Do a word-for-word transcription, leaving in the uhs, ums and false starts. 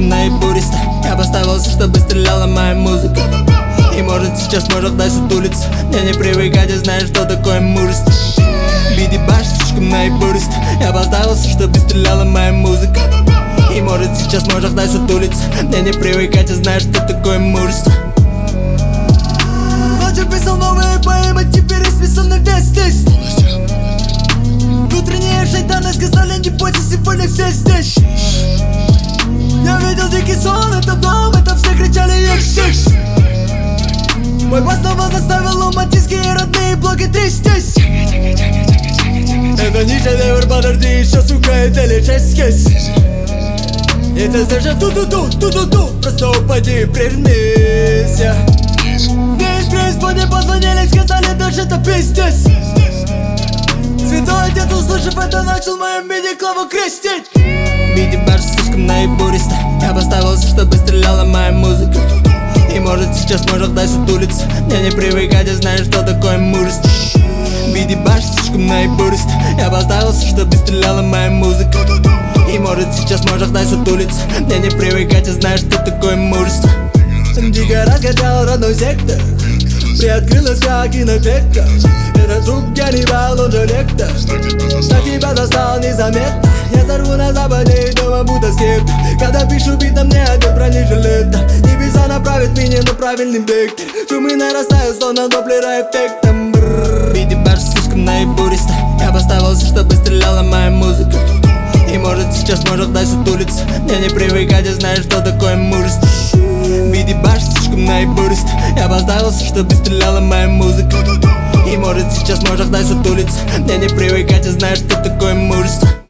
слишком наибуристо. Я поставился, чтобы стреляла моя музыка. И может сейчас может дать улица. Мне не привыкать, я знаю, что такое мужество. Биди баш слишком наибуристо. Я поставился, чтобы стреляла моя музыка. И может сейчас может дать улица. Мне не привыкать, я знаю, что такое мужество. Ночью писал новые поэмы, теперь исписан на весь лист. Внутренние шайтаны сказали, не бойся, сегодня все здесь. Я видел дикий сон, это дом, это все кричали икс-икс. Мой бас снова заставил ломатинские родные блоки трястись. Это не шедевр, подожди, еще, сука, это лишь эскиз. Это даже ту-ту-ту, ту-ту-ту, просто упади и прижмись. Мне из преисподней позвонили, сказали, даже это пиздец. Святой отец, услышав это, начал мою мини-клаву крестить. Биди баш слишком наибуристо. Я поставился, чтобы стреляла моя музыка. И может сейчас может дать улица. Мне не привыкать, я знаю, что такое мужество. Биди баш слишком наибуристо. Я поставился, чтобы стреляла моя музыка. И может сейчас может дать улица. Мне не привыкать, я знаю, что такое мужество. Дико раскачал родной сектор, приоткрылась как кинофектор. Этот звук Ганнибал, он же лектор. Так тебя застал незаметно. Я сорву на западе и дома будто скептор. Когда пишу бит, на мне опять бронежилет. Небеса направят меня на правильный вектор. Шумы нарастают, словно доплера эффектом. Биди баш слишком наибуристо. Я поставился, чтобы стреляла моя музыка. И может сейчас может дать улица. Мне не привыкать, я знаю, что такое мужество. Биди баш слишком наибуристо. Я поставился, чтобы стреляла моя музыка. И может сейчас может дать улица. Мне не привыкать, я знаю, что такое мужество.